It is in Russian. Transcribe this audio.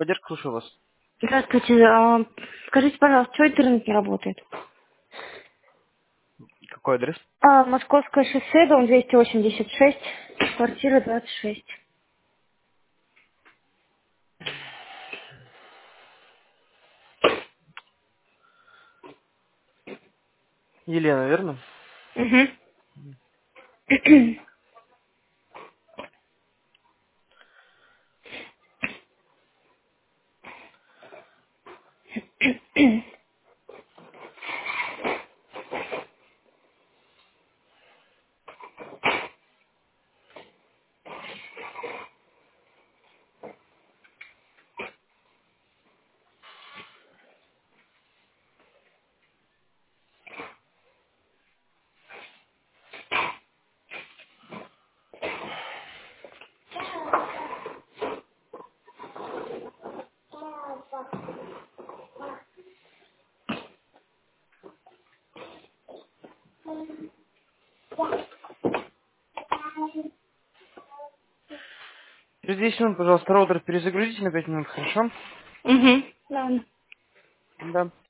поддержка, слушаю вас. Здравствуйте. Скажите, пожалуйста, что интернет не работает? Какой адрес? Московское шоссе, дом 286, квартира 26. Елена, верно? Угу. Через 10 минут, пожалуйста, роутер перезагрузите на 5 минут, хорошо? Угу. Ладно. Да.